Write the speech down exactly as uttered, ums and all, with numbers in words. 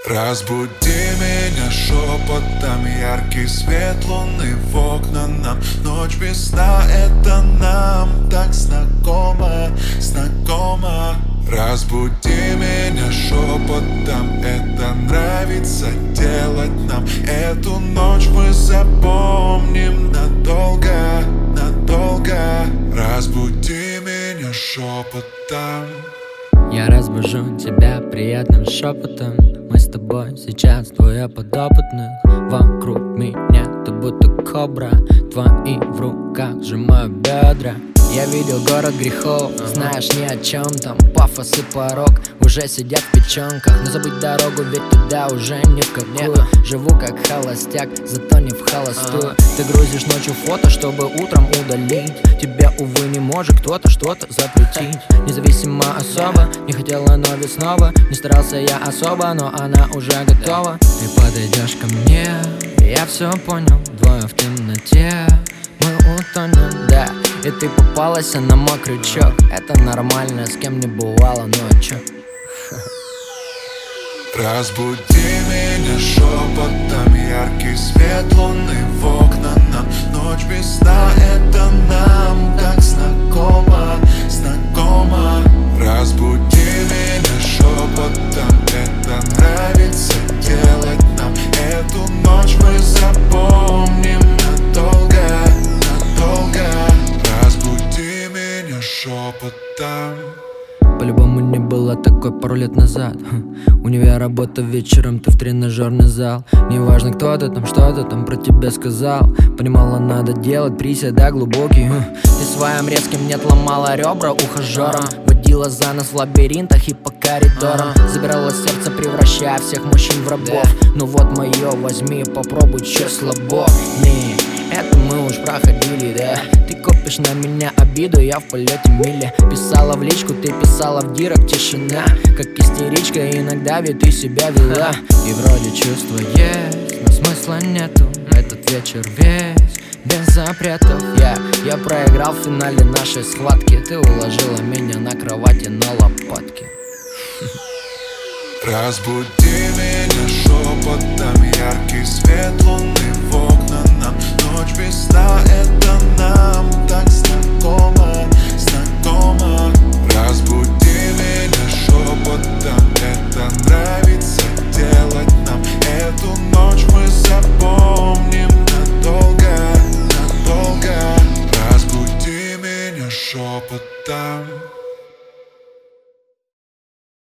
Разбуди меня шепотом, яркий свет луны в окна нам. Ночь без сна, это нам так знакомо, знакомо. Разбуди меня шепотом, это нравится делать нам. Эту ночь мы запомним надолго, надолго. Разбуди меня шепотом. Я разбужу тебя приятным шепотом. Мы с тобой сейчас двое подопытных. Вокруг меня ты будто кобра. Твои в руках сжимаю бедра. Я видел город грехов, знаешь ни о чем там. Пафос и порог уже сидят в печенках. Но забыть дорогу, ведь туда уже ни в какую. Живу как холостяк, зато не в холостую. Ты грузишь ночью фото, чтобы утром удалить. Тебе, увы, не может кто-то что-то запретить. Независимо особо, не хотела, но ведь снова. Не старался я особо, но она уже готова. Ты подойдешь ко мне, я все понял. Двое в темноте, мы утонем, да. И ты попалась на мой крючок. Это нормально, с кем не бывало, ну а чё? Разбуди меня шепотом, яркий свет луны в окна нам. Ночь без сна, это нам так знакомо, знакомо. Разбуди меня шепотом, это нравится делать нам. Эту ночь мы запомним надолго, надолго. Разбуди меня шепотом. По-любому не было такой пару лет назад. Универ, работа вечером, ты в тренажерный зал. Неважно, кто ты там, что ты там про тебя сказал. Понимала, надо делать приседа глубокий. Ты своим резким нет ломала ребра ухажерам. Водила за нас в лабиринтах и по коридорам. Забирала сердце, превращая всех мужчин в рабов. Ну вот мое, возьми, попробуй, чё слабо. Не, это мы уж проходили, да. Ты копишь на меня обиду, я в полете мили. Писала в личку, ты писала в директ, тишина. Как истеричка, иногда ведь ты себя вела. И вроде чувства есть, но смысла нету. Этот вечер весь без запретов. Я, я проиграл в финале нашей схватки. Ты уложила меня на кровати на лопатки. Разбуди меня шепотом, яркий свет луны в окна нам. Ночь без сна, это нам так знакомо, знакомо.